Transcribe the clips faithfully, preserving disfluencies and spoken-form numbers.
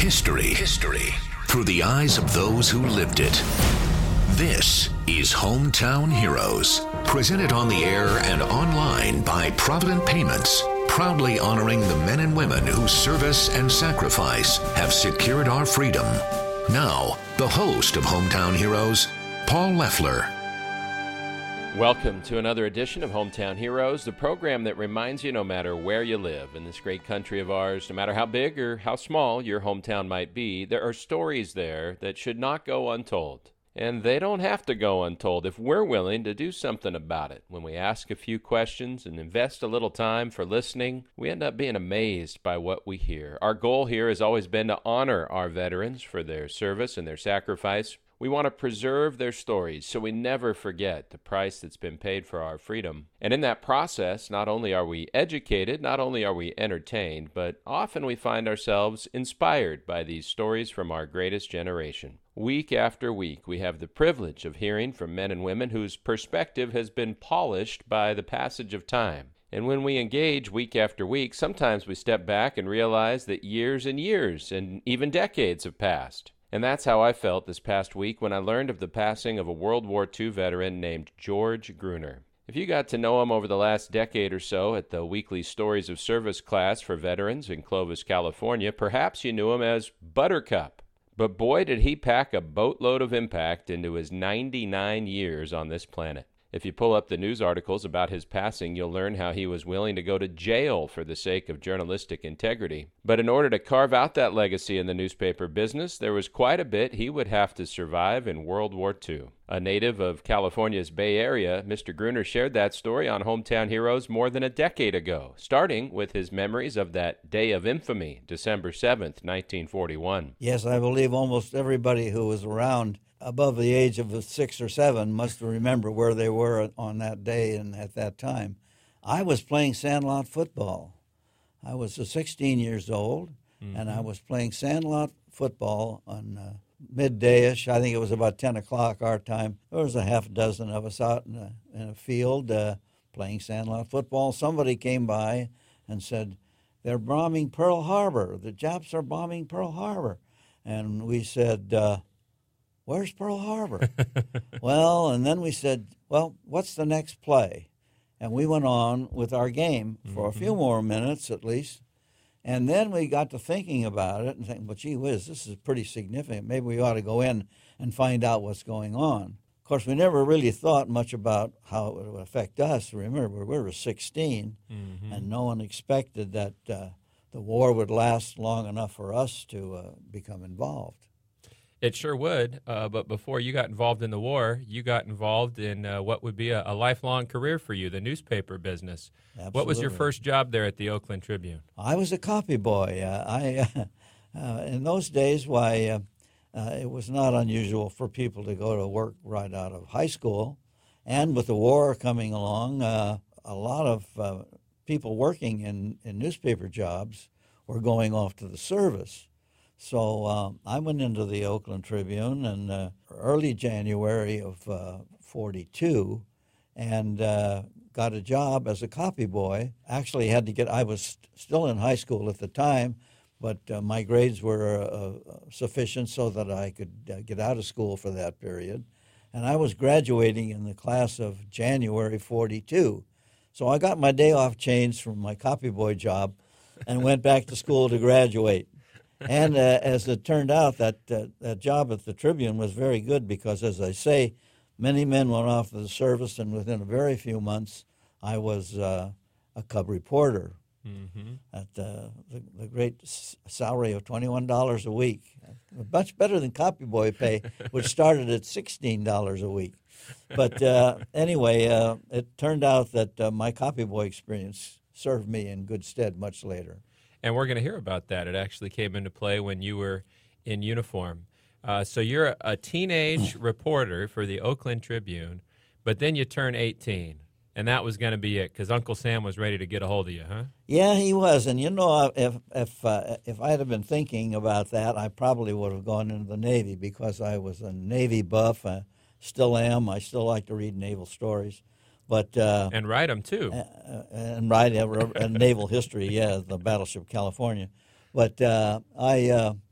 History. History. Through the eyes of those who lived it. This is Hometown Heroes. Presented on the air and online by Provident Payments. Proudly honoring the men and women whose service and sacrifice have secured our freedom. Now, the host of Hometown Heroes, Paul Leffler. Welcome to another edition of Hometown Heroes, the program that reminds you no matter where you live in this great country of ours, no matter how big or how small your hometown might be, there are stories there that should not go untold. And they don't have to go untold if we're willing to do something about it. When we ask a few questions and invest a little time for listening, we end up being amazed by what we hear. Our goal here has always been to honor our veterans for their service and their sacrifice. We want to preserve their stories so we never forget the price that's been paid for our freedom. And in that process, not only are we educated, not only are we entertained, but often we find ourselves inspired by these stories from our greatest generation. Week after week, we have the privilege of hearing from men and women whose perspective has been polished by the passage of time. And when we engage week after week, sometimes we step back and realize that years and years and even decades have passed. And that's how I felt this past week when I learned of the passing of a World War Two veteran named George Gruner. If you got to know him over the last decade or so at the weekly Stories of Service class for veterans in Clovis, California, perhaps you knew him as Buttercup. But boy, did he pack a boatload of impact into his ninety-nine years on this planet. If you pull up the news articles about his passing, you'll learn how he was willing to go to jail for the sake of journalistic integrity. But in order to carve out that legacy in the newspaper business, there was quite a bit he would have to survive in World War Two. A native of California's Bay Area, Mister Gruner shared that story on Hometown Heroes more than a decade ago, starting with his memories of that day of infamy, December seventh, nineteen forty-one. Yes, I believe almost everybody who was around above the age of six or seven must remember where they were on that day and at that time. I was playing sandlot football. I was sixteen years old, mm-hmm. and I was playing sandlot football on uh, midday-ish. I think it was about ten o'clock our time. There was a half dozen of us out in a, in a field uh, playing sandlot football. Somebody came by and said, "They're bombing Pearl Harbor. The Japs are bombing Pearl Harbor." And we said, uh, "Where's Pearl Harbor?" Well, and then we said, "Well, what's the next play?" And we went on with our game for mm-hmm. a few more minutes at least. And then we got to thinking about it and thinking, well, gee whiz, this is pretty significant. Maybe we ought to go in and find out what's going on. Of course, we never really thought much about how it would affect us. Remember, we were sixteen, mm-hmm. and no one expected that uh, the war would last long enough for us to uh, become involved. It sure would, uh, but before you got involved in the war, you got involved in uh, what would be a, a lifelong career for you, the newspaper business. Absolutely. What was your first job there at the Oakland Tribune? I was a copy boy. Uh, I, uh, uh, in those days, why, uh, uh, it was not unusual for people to go to work right out of high school. And with the war coming along, uh, a lot of uh, people working in, in newspaper jobs were going off to the service. So uh, I went into the Oakland Tribune in uh, early January of uh, forty-two and uh, got a job as a copy boy. Actually had to get, I was st- still in high school at the time, but uh, my grades were uh, sufficient so that I could uh, get out of school for that period. And I was graduating in the class of January forty-two. So I got my day off changed from my copy boy job and went back to school to graduate. And uh, as it turned out, that uh, that job at the Tribune was very good because, as I say, many men went off to the service, and within a very few months, I was uh, a cub reporter mm-hmm. at uh, the, the great s- salary of twenty-one dollars a week, much better than copy boy pay, which started at sixteen dollars a week. But uh, anyway, uh, it turned out that uh, my copy boy experience served me in good stead much later. And we're going to hear about that. It actually came into play when you were in uniform. Uh, so you're a teenage reporter for the Oakland Tribune, but then you turn eighteen, and that was going to be it because Uncle Sam was ready to get a hold of you, huh? Yeah, he was. And, you know, if if uh, if I had been thinking about that, I probably would have gone into the Navy because I was a Navy buff. I still am. I still like to read naval stories. But uh, and write them too, uh, and write uh, naval history. Yeah, the Battleship California. But uh, I uh,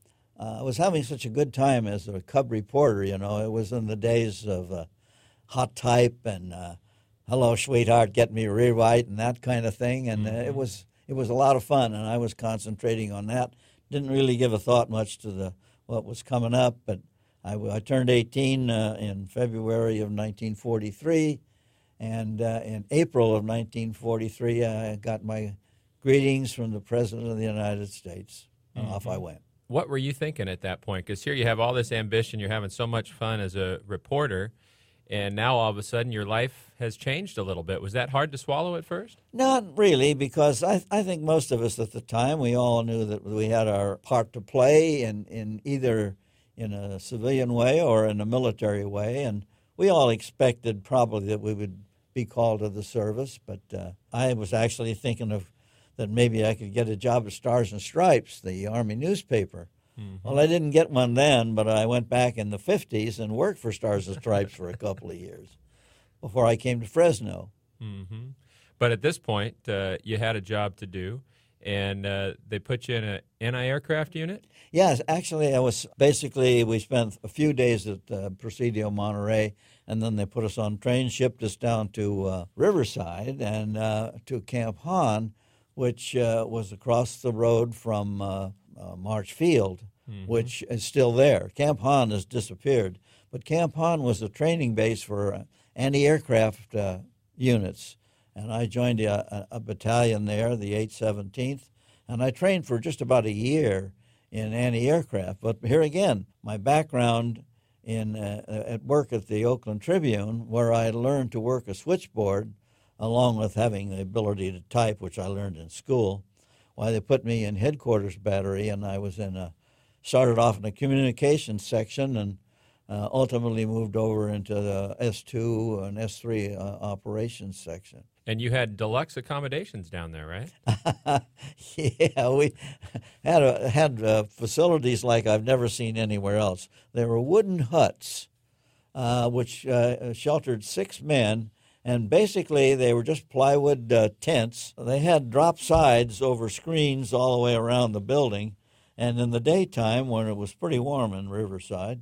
uh, I was having such a good time as a cub reporter. You know, it was in the days of uh, hot type and uh, hello, sweetheart, get me a rewrite and that kind of thing. And mm-hmm. uh, it was it was a lot of fun, and I was concentrating on that. Didn't really give a thought much to the what was coming up, but I, I turned eighteen uh, in February of nineteen forty-three, and uh, in April of nineteen forty-three, I got my greetings from the President of the United States, and mm-hmm. off I went. What were you thinking at that point? Because here you have all this ambition, you're having so much fun as a reporter, and now all of a sudden your life has changed a little bit. Was that hard to swallow at first? Not really, because I, I think most of us at the time, we all knew that we had our part to play in, in either in a civilian way or in a military way, and we all expected probably that we would be called to the service, but uh, I was actually thinking of that maybe I could get a job at Stars and Stripes, the Army newspaper. Mm-hmm. Well, I didn't get one then, but I went back in the fifties and worked for Stars and Stripes for a couple of years before I came to Fresno. Mm-hmm. But at this point, uh, you had a job to do, and uh, they put you in an anti-aircraft unit? Yes, actually, I was basically, we spent a few days at uh, Presidio Monterey, and then they put us on train, shipped us down to uh, Riverside and uh, to Camp Hahn, which uh, was across the road from uh, uh, March Field, mm-hmm. which is still there. Camp Hahn has disappeared, but Camp Hahn was a training base for uh, anti-aircraft uh, units, and I joined a, a, a battalion there, the eight seventeenth, and I trained for just about a year in anti-aircraft. But here again, my background in uh, at work at the Oakland Tribune, where I learned to work a switchboard, along with having the ability to type, which I learned in school. Why, they put me in headquarters battery, and I was in a, started off in the communications section and uh, ultimately moved over into the S two and S three uh, operations section. And you had deluxe accommodations down there, right? Yeah, we had a, had uh, facilities like I've never seen anywhere else. There were wooden huts, uh, which uh, sheltered six men, and basically they were just plywood uh, tents. They had drop sides over screens all the way around the building, and in the daytime, when it was pretty warm in Riverside,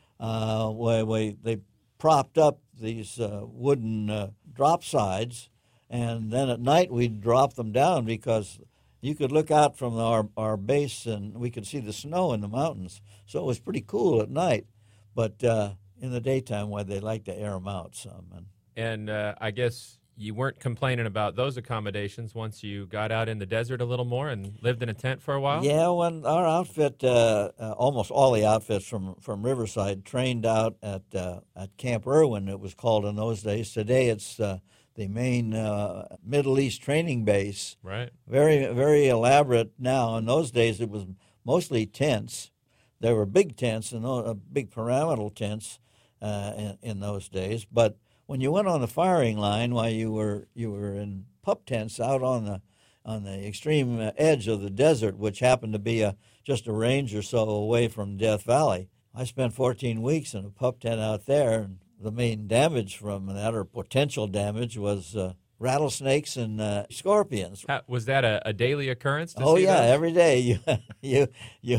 uh, we, we, they propped up these uh, wooden uh, drop sides, and then at night we'd drop them down because you could look out from our, our base and we could see the snow in the mountains. So it was pretty cool at night. But uh, in the daytime, well, they like to air them out some. And, and uh, I guess you weren't complaining about those accommodations once you got out in the desert a little more and lived in a tent for a while? Yeah, when our outfit, uh, uh, almost all the outfits from, from Riverside trained out at uh, at Camp Irwin, it was called in those days. Today it's uh, the main uh, Middle East training base. Right. Very, very elaborate now. In those days, it was mostly tents. There were big tents and uh, big pyramidal tents uh, in, in those days. But when you went on the firing line, while you were you were in pup tents out on the on the extreme edge of the desert, which happened to be a just a range or so away from Death Valley. I spent fourteen weeks in a pup tent out there, and the main damage from that, or potential damage, was uh, rattlesnakes and uh, scorpions. How, was that a, a daily occurrence? To oh see yeah, those? Every day. You you you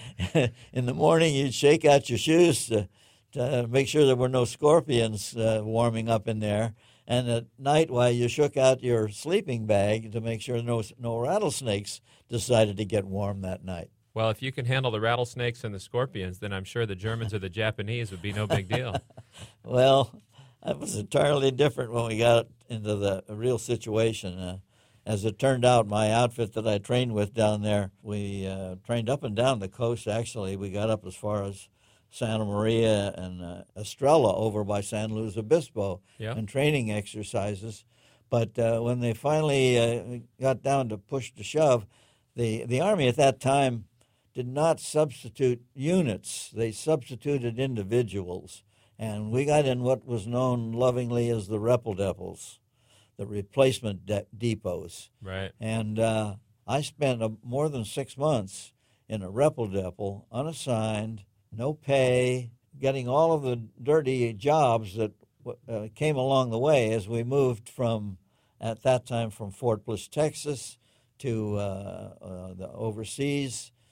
in the morning you'd shake out your shoes to, to make sure there were no scorpions uh, warming up in there, and at night, while you shook out your sleeping bag to make sure no no rattlesnakes decided to get warm that night. Well, if you can handle the rattlesnakes and the scorpions, then I'm sure the Germans or the Japanese would be no big deal. Well, that was entirely different when we got into the real situation. Uh, as it turned out, my outfit that I trained with down there, we uh, trained up and down the coast, actually. We got up as far as Santa Maria and uh, Estrella over by San Luis Obispo yeah. and training exercises. But uh, when they finally uh, got down to push to shove, the, the Army at that time did not substitute units. They substituted individuals. And we got in what was known lovingly as the Repeldepots, the replacement de- depots. Right. And uh, I spent a, more than six months in a Repeldepot, unassigned, no pay, getting all of the dirty jobs that uh, came along the way as we moved from, at that time, from Fort Bliss, Texas, to uh, uh, the overseas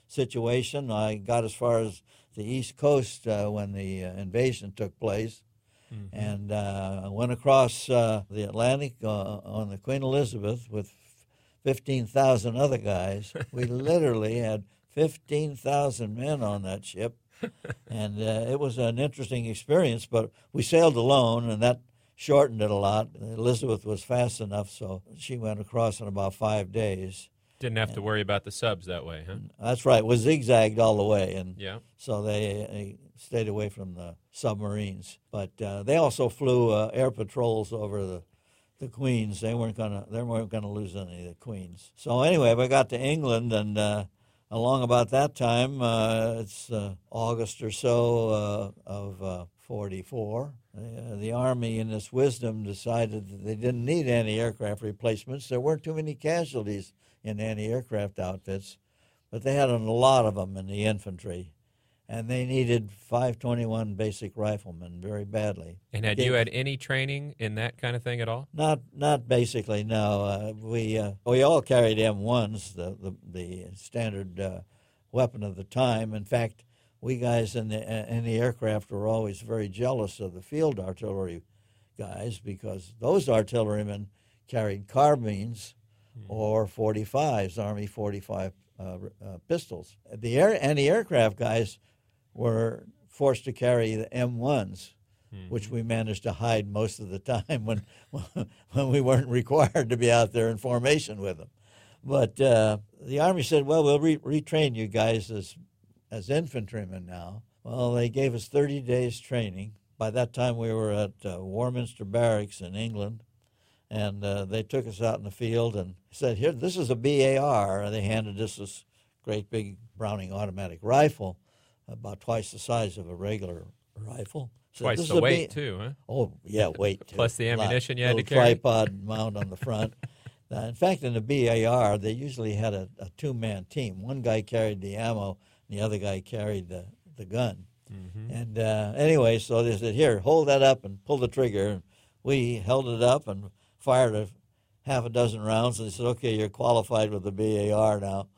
situation. I got as far as the East Coast uh, when the uh, invasion took place, mm-hmm. and uh, I went across uh, the Atlantic uh, on the Queen Elizabeth with fifteen thousand other guys. We literally had fifteen thousand men on that ship, and uh, it was an interesting experience, but we sailed alone, and that shortened it a lot. Elizabeth was fast enough, so she went across in about five days. Didn't have and, to worry about the subs that way, huh? That's right. It was zigzagged all the way, and yeah. so they, they stayed away from the submarines. But uh, they also flew uh, air patrols over the the Queens. They weren't gonna they weren't gonna lose any of the Queens. So anyway, we got to England, and uh, along about that time, uh, it's uh, August or so uh, of uh, forty-four. Uh, the Army, in its wisdom, decided that they didn't need anti-aircraft replacements. There weren't too many casualties in anti-aircraft outfits, but they had a lot of them in the infantry, and they needed five twenty-one basic riflemen very badly. And had you had any training in that kind of thing at all? Not, not basically. No. Uh, we uh, we all carried M ones, the the, the standard uh, weapon of the time. In fact, we guys in the in the aircraft were always very jealous of the field artillery guys because those artillerymen carried carbines mm-hmm. or forty-fives, Army forty-five uh, uh, pistols. The air, anti-aircraft guys were forced to carry the M ones, mm-hmm. which we managed to hide most of the time when when we weren't required to be out there in formation with them. But uh, the Army said, well, we'll re- retrain you guys as as infantrymen now. Well, they gave us thirty days training. By that time, we were at uh, Warminster Barracks in England, and uh, they took us out in the field and said, here, this is a B A R. And they handed us this great big Browning automatic rifle, about twice the size of a regular rifle. So twice the weight, B- too, huh? Oh, yeah, weight, too. Plus the ammunition you had to carry. Little tripod mount on the front. uh, in fact, in the B A R, they usually had a, a two-man team. One guy carried the ammo, and the other guy carried the, the gun. Mm-hmm. And uh, anyway, so they said, here, hold that up and pull the trigger. And we held it up and fired a half a dozen rounds. And they said, okay, you're qualified with the B A R now.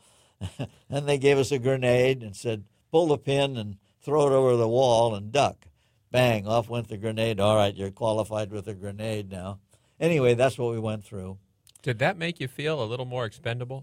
And they gave us a grenade and said, pull the pin and throw it over the wall and duck. Bang, off went the grenade. All right, you're qualified with a grenade now. Anyway, that's what we went through. Did that make you feel a little more expendable?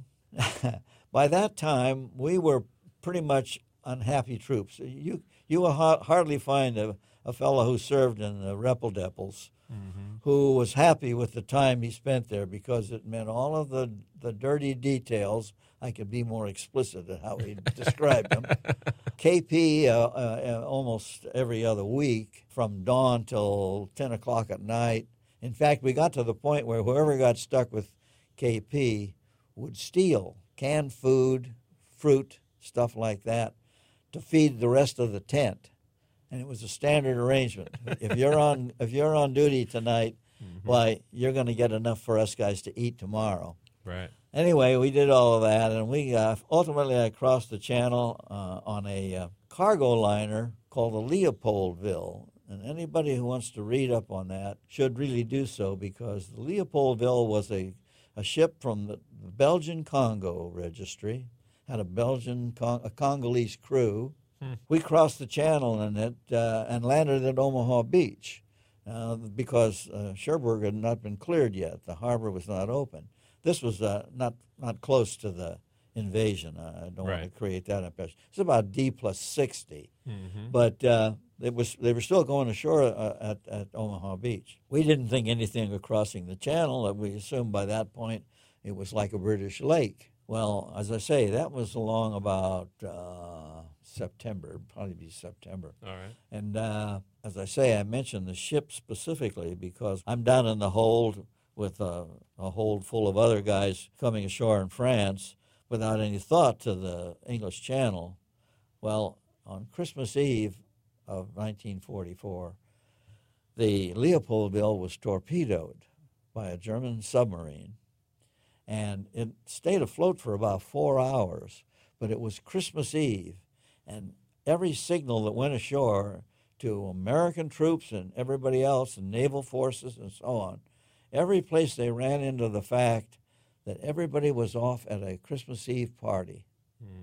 By that time, we were pretty much unhappy troops. You you will ha- hardly find a, a fellow who served in the Reppeldepels mm-hmm. who was happy with the time he spent there because it meant all of the, the dirty details. I could be more explicit at how he described them. K P uh, uh, almost every other week from dawn till ten o'clock at night. In fact, we got to the point where whoever got stuck with K P would steal canned food, fruit, stuff like that, to feed the rest of the tent, and it was a standard arrangement. If you're on if you're on duty tonight, mm-hmm. why you're going to get enough for us guys to eat tomorrow. Right. Anyway, we did all of that, and we uh, ultimately I crossed the channel uh, on a uh, cargo liner called the Leopoldville. And anybody who wants to read up on that should really do so because the Leopoldville was a, a ship from the Belgian Congo registry. Had a Belgian, a Congolese crew. Hmm. We crossed the channel in it uh, and landed at Omaha Beach uh, because uh, Cherbourg had not been cleared yet. The harbor was not open. This was uh, not not close to the invasion. I don't right. want to create that impression. It's about D plus sixty, mm-hmm. but uh, it was they were still going ashore uh, at, at Omaha Beach. We didn't think anything of crossing the channel. We assumed by that point it was like a British lake. Well, as I say, that was along about uh, September, probably be September. All right. And uh, as I say, I mentioned the ship specifically because I'm down in the hold with a, a hold full of other guys coming ashore in France without any thought to the English Channel. Well, on Christmas Eve of nineteen forty-four, the Leopoldville was torpedoed by a German submarine. And it stayed afloat for about four hours, but it was Christmas Eve, and every signal that went ashore to American troops and everybody else and naval forces and so on, every place they ran into the fact that everybody was off at a Christmas Eve party. Mm.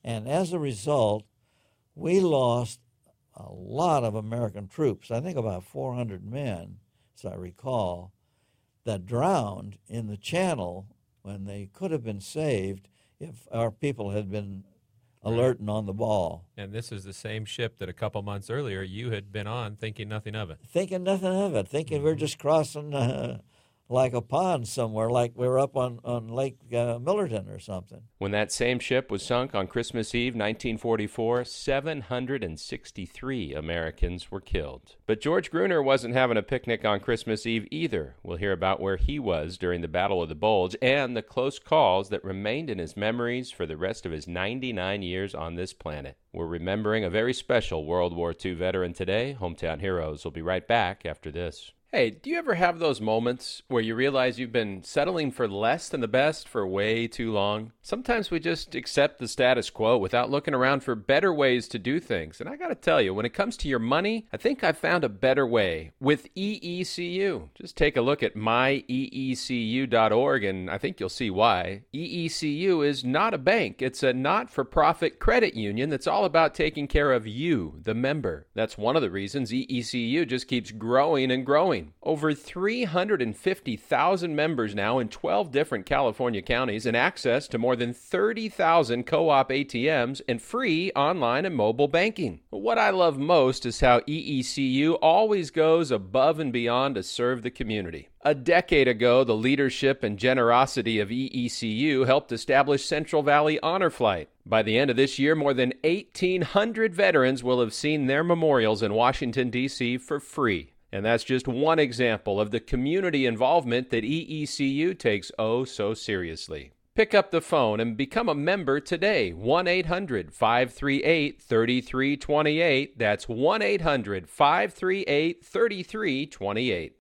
And as a result, we lost a lot of American troops, I think about four hundred men, as I recall, that drowned in the channel when they could have been saved if our people had been alert and on the ball. And this is the same ship that a couple months earlier you had been on thinking nothing of it. Thinking nothing of it, thinking mm-hmm. we're just crossing uh, like a pond somewhere, like we were up on, on Lake uh, Millerton or something. When that same ship was sunk on Christmas Eve, nineteen forty-four, seven hundred sixty-three Americans were killed. But George Gruner wasn't having a picnic on Christmas Eve either. We'll hear about where he was during the Battle of the Bulge and the close calls that remained in his memories for the rest of his ninety-nine years on this planet. We're remembering a very special World War Two veteran today. Hometown Heroes will be right back after this. Hey, do you ever have those moments where you realize you've been settling for less than the best for way too long? Sometimes we just accept the status quo without looking around for better ways to do things. And I got to tell you, when it comes to your money, I think I've found a better way with E E C U. Just take a look at my E E C U dot org and I think you'll see why. E E C U is not a bank. It's a not-for-profit credit union that's all about taking care of you, the member. That's one of the reasons E E C U just keeps growing and growing. Over three hundred fifty thousand members now in twelve different California counties and access to more than thirty thousand co-op A T Ms and free online and mobile banking. What I love most is how E E C U always goes above and beyond to serve the community. A decade ago, the leadership and generosity of E E C U helped establish Central Valley Honor Flight. By the end of this year, more than eighteen hundred veterans will have seen their memorials in Washington, D C for free. And that's just one example of the community involvement that E E C U takes oh so seriously. Pick up the phone and become a member today. one eight hundred, five three eight, three three two eight. That's one eight hundred, five three eight, three three two eight.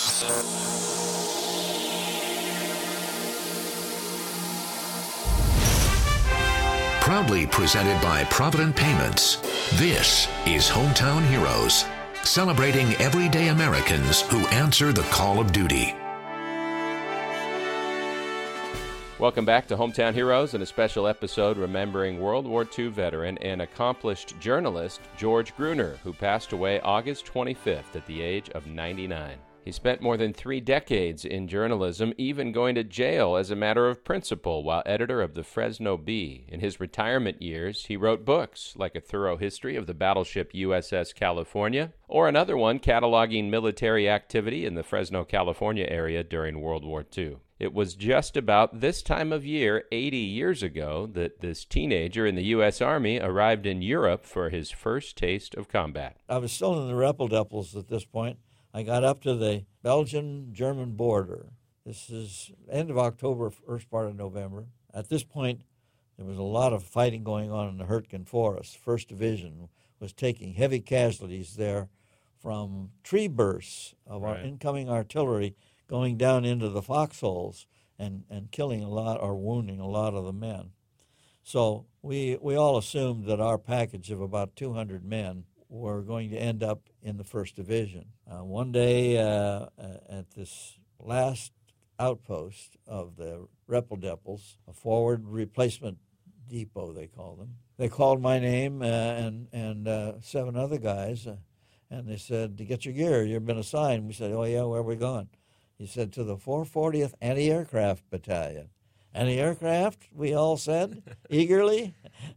Proudly presented by Provident Payments, this is Hometown Heroes, celebrating everyday Americans who answer the call of duty. Welcome back to Hometown Heroes and a special episode remembering World War Two veteran and accomplished journalist George Gruner, who passed away August twenty-fifth at the age of ninety-nine. He spent more than three decades in journalism, even going to jail as a matter of principle while editor of the Fresno Bee. In his retirement years, he wrote books like A Thorough History of the Battleship U S S California, or another one cataloging military activity in the Fresno, California area during World War Two. It was just about this time of year, eighty years ago, that this teenager in the U S Army arrived in Europe for his first taste of combat. I was still in the Repeldeppels at this point. I got up to the Belgian-German border. This is end of October, first part of November. At this point, there was a lot of fighting going on in the Hurtgen Forest. First Division was taking heavy casualties there from tree bursts of right. our incoming artillery going down into the foxholes and, and killing a lot or wounding a lot of the men. So we we all assumed that our package of about two hundred men were going to end up in the First Division. Uh, one day uh, at this last outpost of the Repeldeppels, a forward replacement depot they call them, they called my name uh, and, and uh, seven other guys, uh, and they said, to get your gear, you've been assigned. We said, oh yeah, where are we going? He said, to the four fortieth Anti-Aircraft Battalion. Anti-aircraft, we all said, eagerly.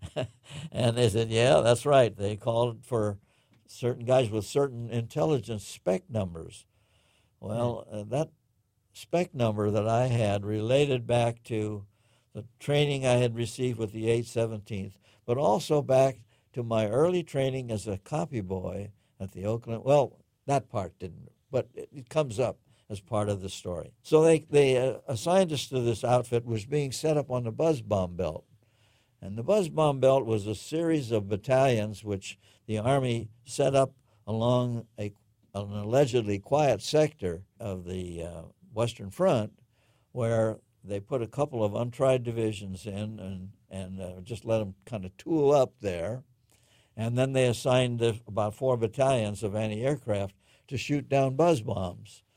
And they said, yeah, that's right. They called for certain guys with certain intelligence spec numbers. Well, uh, that spec number that I had related back to the training I had received with the eighth seventeenth, but also back to my early training as a copy boy at the Oakland. Well, that part didn't, but it, it comes up as part of the story. So they, they uh, assigned us to this outfit, was being set up on the Buzz Bomb Belt. And the Buzz Bomb Belt was a series of battalions which the Army set up along a, an allegedly quiet sector of the uh, Western Front, where they put a couple of untried divisions in and, and uh, just let them kind of tool up there. And then they assigned uh, about four battalions of anti-aircraft to shoot down buzz bombs.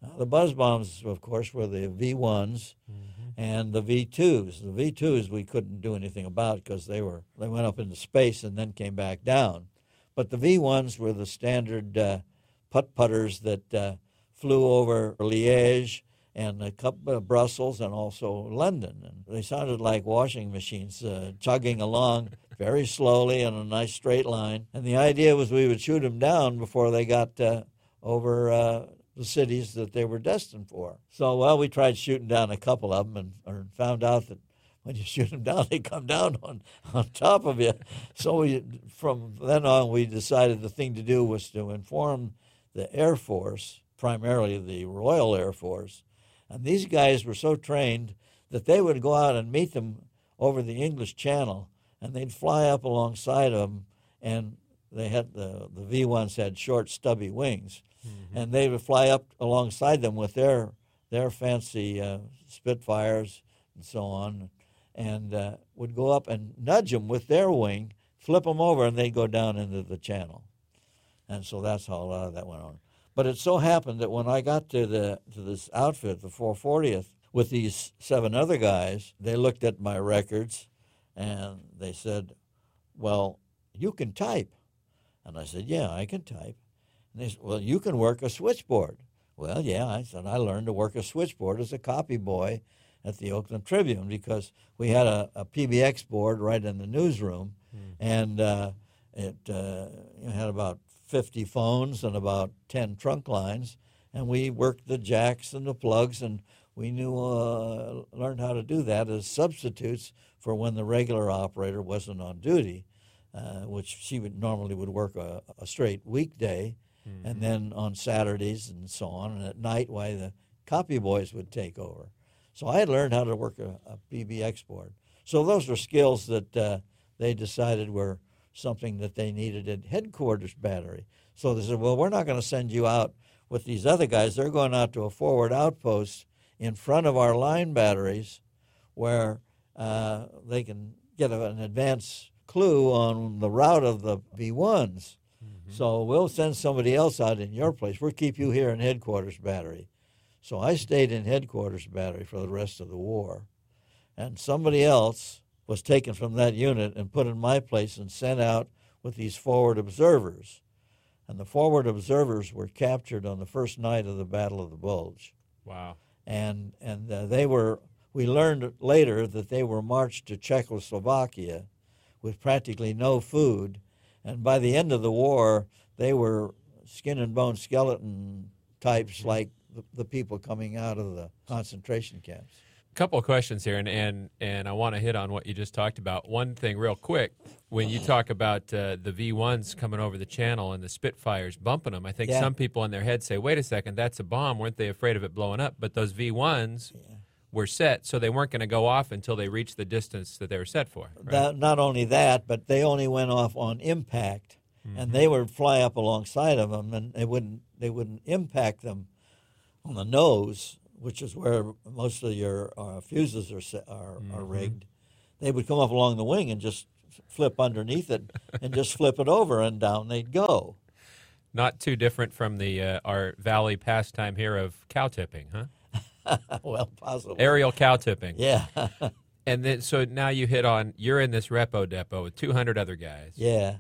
Uh, the buzz bombs, of course, were the V ones mm-hmm. and the V twos. The V twos we couldn't do anything about because they were they went up into space and then came back down. But the V ones were the standard uh, putt-putters that uh, flew over Liège and a couple of Brussels and also London. And they sounded like washing machines uh, chugging along very slowly in a nice straight line. And the idea was we would shoot them down before they got uh, over uh, the cities that they were destined for. So, well, we tried shooting down a couple of them and or found out that when you shoot them down, they come down on, on top of you. So we, from then on, we decided the thing to do was to inform the Air Force, primarily the Royal Air Force. And these guys were so trained that they would go out and meet them over the English Channel, and they'd fly up alongside of them, and they had the, the V ones had short, stubby wings, mm-hmm. and they would fly up alongside them with their their fancy uh, Spitfires and so on, and uh, would go up and nudge them with their wing, flip them over, and they'd go down into the channel. And so that's how a lot of that went on. But it so happened that when I got to the to this outfit, the four fortieth, with these seven other guys, they looked at my records, and they said, well, you can type. And I said, yeah, I can type. And they said, well, you can work a switchboard. Well, yeah, I said, I learned to work a switchboard as a copy boy at the Oakland Tribune because we had a, a P B X board right in the newsroom, mm. and uh, it uh, you know, had about fifty phones and about ten trunk lines, and we worked the jacks and the plugs, and we knew, uh, learned how to do that as substitutes for when the regular operator wasn't on duty, uh, which she would normally would work a, a straight weekday, mm-hmm. and then on Saturdays and so on, and at night, why the copy boys would take over. So I had learned how to work a, a P B X board. So those were skills that uh, they decided were something that they needed at headquarters battery. So they said, well, we're not going to send you out with these other guys. They're going out to a forward outpost in front of our line batteries where uh, they can get a, an advance clue on the route of the V ones. Mm-hmm. So we'll send somebody else out in your place. We'll keep you here in headquarters battery. So I stayed in headquarters battery for the rest of the war. And somebody else was taken from that unit and put in my place and sent out with these forward observers. And the forward observers were captured on the first night of the Battle of the Bulge. Wow. And and uh, they were, we learned later that they were marched to Czechoslovakia with practically no food. And by the end of the war, they were skin and bone skeleton types like the, the people coming out of the concentration camps. Couple of questions here, and, and, and I want to hit on what you just talked about. One thing real quick, when you talk about uh, the V ones coming over the channel and the Spitfires bumping them, I think yeah. some people in their head say, wait a second, that's a bomb. Weren't they afraid of it blowing up? But those V ones yeah. were set, so they weren't going to go off until they reached the distance that they were set for. Right? That, not only that, but they only went off on impact, mm-hmm. and they would fly up alongside of them, and they wouldn't, they wouldn't impact them on the nose, which is where most of your uh, fuses are, are mm-hmm. are rigged. They would come up along the wing and just flip underneath it and just flip it over, and down they'd go. Not too different from the uh, our Valley pastime here of cow tipping, huh? Well, possibly. Aerial cow tipping. Yeah. And then, so now you hit on, you're in this repo depot with two hundred other guys. Yeah.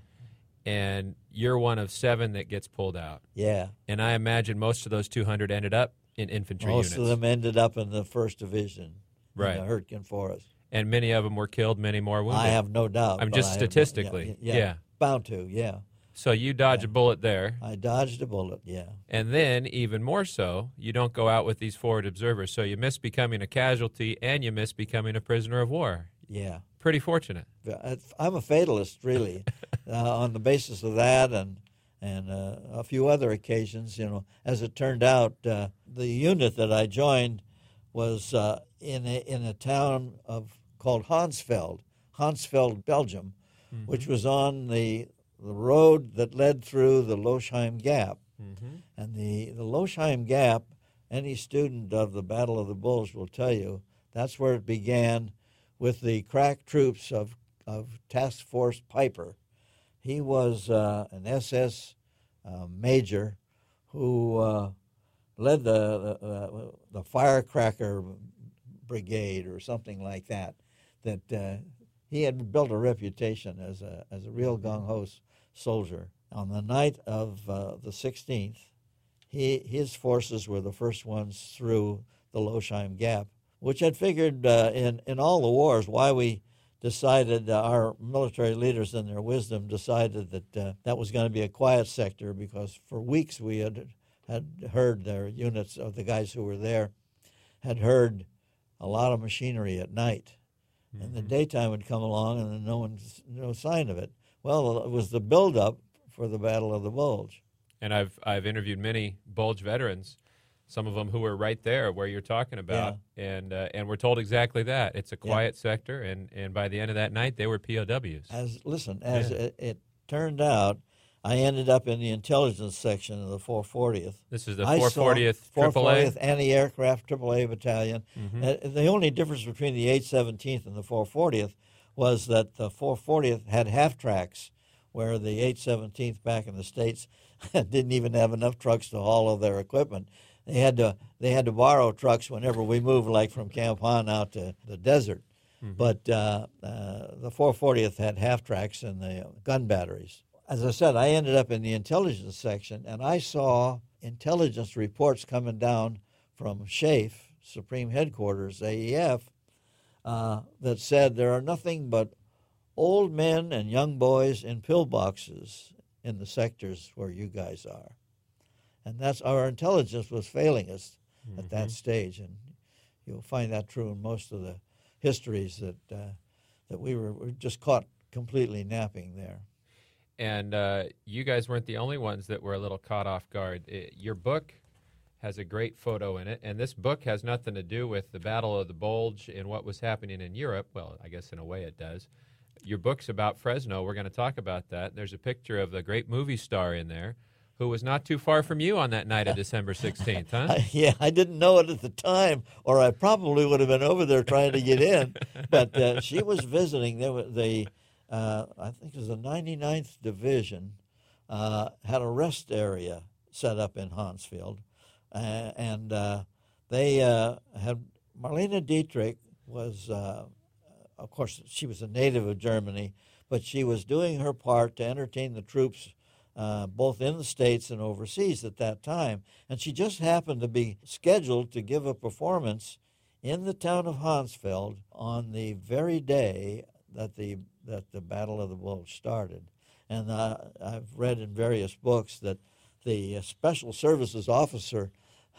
And you're one of seven that gets pulled out. Yeah. And I imagine most of those two hundred ended up in infantry Most units. Most of them ended up in the first Division, right. in the Hurtgen Forest. And many of them were killed, many more wounded. I have no doubt. I'm just statistically. No, yeah, yeah, yeah. Bound to, yeah. So you dodge yeah. a bullet there. I dodged a bullet, yeah. And then, even more so, you don't go out with these forward observers. So you miss becoming a casualty and you miss becoming a prisoner of war. Yeah. Pretty fortunate. I'm a fatalist, really, uh, on the basis of that and and uh, a few other occasions. You know, as it turned out, uh, the unit that I joined was uh, in a, in a town of called Hansfeld, Hansfeld, Belgium, mm-hmm. which was on the the road that led through the Losheim Gap. Mm-hmm. And the, the Losheim Gap, any student of the Battle of the Bulge will tell you, that's where it began with the crack troops of, of Task Force Piper. He was uh, an S S uh, major who uh, led the the, uh, the firecracker brigade or something like that. That uh, he had built a reputation as a as a real gung-ho soldier. On the night of uh, the sixteenth, he his forces were the first ones through the Losheim Gap, which had figured uh, in in all the wars why we decided, uh, our military leaders in their wisdom decided that uh, that was going to be a quiet sector, because for weeks we had had heard, their units of the guys who were there had heard a lot of machinery at night. Mm-hmm. And the daytime would come along and then no one's, no sign of it. Well, it was the buildup for the Battle of the Bulge. And I've I've interviewed many Bulge veterans, some of them who were right there where you're talking about, yeah. and uh, and we're told exactly that. It's a quiet yeah. sector, and, and by the end of that night, they were P O Ws. As listen, as yeah. it, it turned out, I ended up in the intelligence section of the four fortieth. This is the four fortieth Triple A? four fortieth Anti-Aircraft Triple A Battalion. Mm-hmm. Uh, the only difference between the eight seventeenth and the four fortieth was that the four fortieth had half tracks, where the eight seventeenth back in the States didn't even have enough trucks to haul all their equipment. They had to they had to borrow trucks whenever we moved, like from Camp Han out to the desert. Mm-hmm. But uh, uh, the four fortieth had half tracks and the gun batteries. As I said, I ended up in the intelligence section, and I saw intelligence reports coming down from SHAEF, Supreme Headquarters, A E F, uh, that said there are nothing but old men and young boys in pillboxes in the sectors where you guys are. And that's, our intelligence was failing us mm-hmm. at that stage, and you'll find that true in most of the histories, that uh, that we were, were just caught completely napping there. And uh, you guys weren't the only ones that were a little caught off guard. It, your book has a great photo in it, and this book has nothing to do with the Battle of the Bulge and what was happening in Europe. Well, I guess in a way it does. Your book's about Fresno. We're going to talk about that. There's a picture of the great movie star in there who was not too far from you on that night of December sixteenth, huh? I, yeah, I didn't know it at the time, or I probably would have been over there trying to get in. But uh, she was visiting. There was the, uh, I think it was the ninety-ninth Division, uh, had a rest area set up in Hansfield. Uh, and uh, they uh, had, Marlene Dietrich was, uh, of course, she was a native of Germany, but she was doing her part to entertain the troops Uh, both in the States and overseas at that time. And she just happened to be scheduled to give a performance in the town of Hansfeld on the very day that the that the Battle of the Bulge started. And uh, I've read in various books that the Special Services officer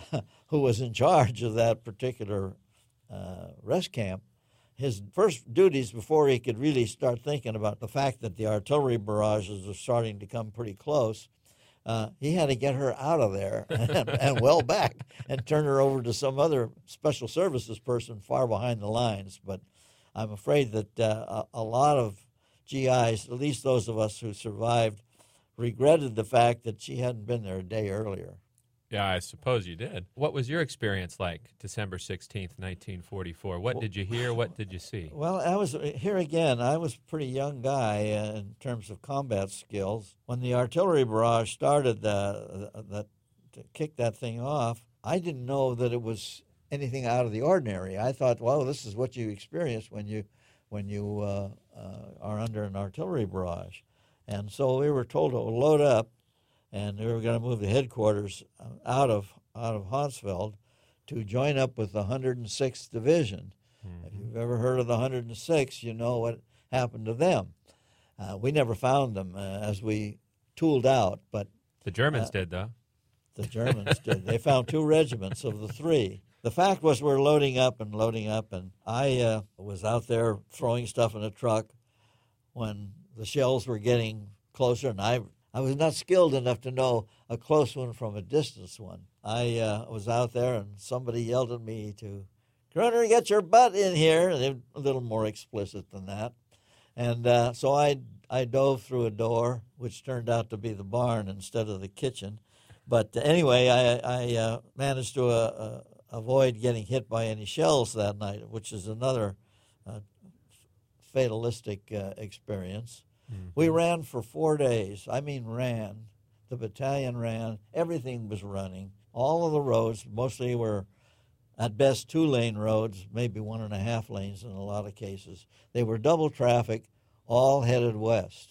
who was in charge of that particular uh, rest camp, his first duties before he could really start thinking about the fact that the artillery barrages were starting to come pretty close, uh, he had to get her out of there and, and well back and turn her over to some other special services person far behind the lines. But I'm afraid that uh, a, a lot of G Is, at least those of us who survived, regretted the fact that she hadn't been there a day earlier. Yeah, I suppose you did. What was your experience like, December sixteenth, nineteen forty-four? What did you hear? What did you see? Well, I was here again. I was a pretty young guy uh, in terms of combat skills. When the artillery barrage started uh, that, to kick that thing off, I didn't know that it was anything out of the ordinary. I thought, well, this is what you experience when you when you uh, uh, are under an artillery barrage. And so we were told to load up, and we were going to move the headquarters out of out of Hansfeld to join up with the one hundred sixth Division. Mm-hmm. If you've ever heard of the one hundred sixth, you know what happened to them. Uh, we never found them uh, as we tooled out, but the Germans uh, did, though. The Germans did. They found two regiments of the three. The fact was, we're loading up and loading up, and I uh, was out there throwing stuff in a truck when the shells were getting closer, and I. I was not skilled enough to know a close one from a distance one. I uh, was out there, and somebody yelled at me to, "Gruner, get your butt in here." They were a little more explicit than that. And uh, so I I dove through a door, which turned out to be the barn instead of the kitchen. But anyway, I, I uh, managed to uh, uh, avoid getting hit by any shells that night, which is another uh, fatalistic uh, experience. Mm-hmm. We ran for four days. I mean ran. The battalion ran. Everything was running. all of the roads, mostly were at best two-lane roads, maybe one and a half lanes in a lot of cases. They were double traffic, all headed west,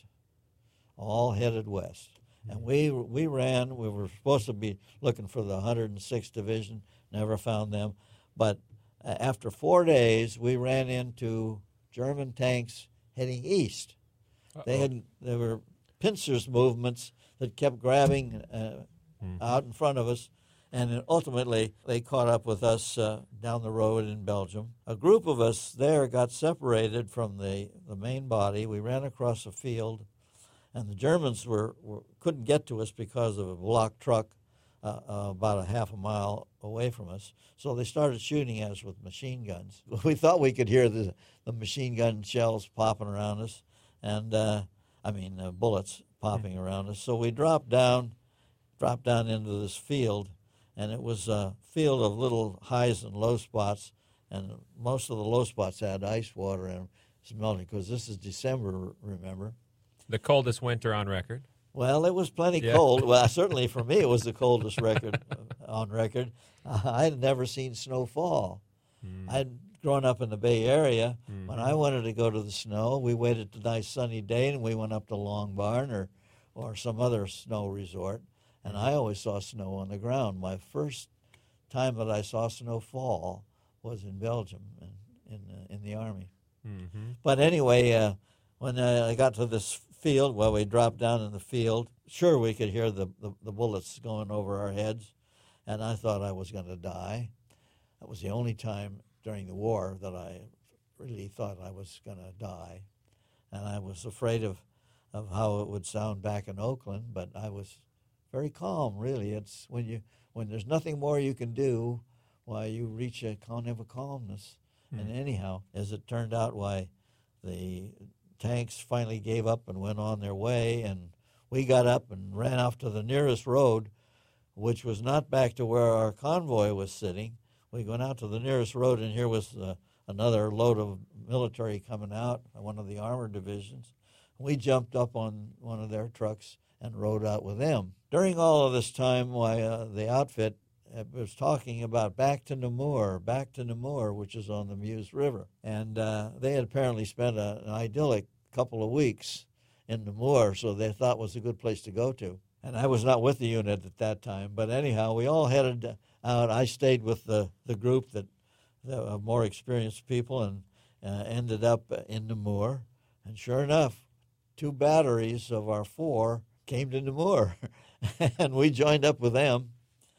all headed west. And we we ran, we were supposed to be looking for the one hundred sixth Division, never found them. But after four days, we ran into German tanks heading east. Uh-oh. They had there were pincers movements that kept grabbing uh, mm-hmm. out in front of us, and ultimately they caught up with us uh, down the road in Belgium. A group of us there got separated from the, the main body. We ran across a field, and the Germans were, were couldn't get to us because of a blocked truck uh, uh, about a half a mile away from us. So they started shooting at us with machine guns. We thought we could hear the, the machine gun shells popping around us, and uh, I mean uh, bullets popping around us. So we dropped down, dropped down into this field, and it was a field of little highs and low spots, and most of the low spots had ice water in them. It's melting because this is December, remember. The coldest winter on record. Well, it was plenty yeah. cold. Well, certainly for me, it was the coldest record on record. Uh, I had never seen snow fall. Mm. I'd grown up in the Bay Area. Mm-hmm. When I wanted to go to the snow, we waited a nice sunny day, and we went up to Long Barn or, or some other snow resort, and I always saw snow on the ground. My first time that I saw snow fall was in Belgium, in, in, uh, in the Army. Mm-hmm. But anyway, uh, when I got to this field, well, we dropped down in the field. Sure, we could hear the, the, the bullets going over our heads, and I thought I was going to die. That was the only time during the war that I really thought I was going to die. And I was afraid of, of how it would sound back in Oakland, but I was very calm, really. It's when you when there's nothing more you can do, why you reach a kind of a calmness. Mm. And anyhow, as it turned out, why the tanks finally gave up and went on their way, and we got up and ran off to the nearest road, which was not back to where our convoy was sitting. We went out to the nearest road, and here was uh, another load of military coming out, one of the armored divisions. We jumped up on one of their trucks and rode out with them. During all of this time, why uh, the outfit was talking about back to Namur, back to Namur, which is on the Meuse River. And uh, they had apparently spent a, an idyllic couple of weeks in Namur, so they thought it was a good place to go to. And I was not with the unit at that time, but anyhow, we all headed out. I stayed with the, the group that, that of more experienced people, and uh, ended up in Namur. And sure enough, two batteries of our four came to Namur, and we joined up with them.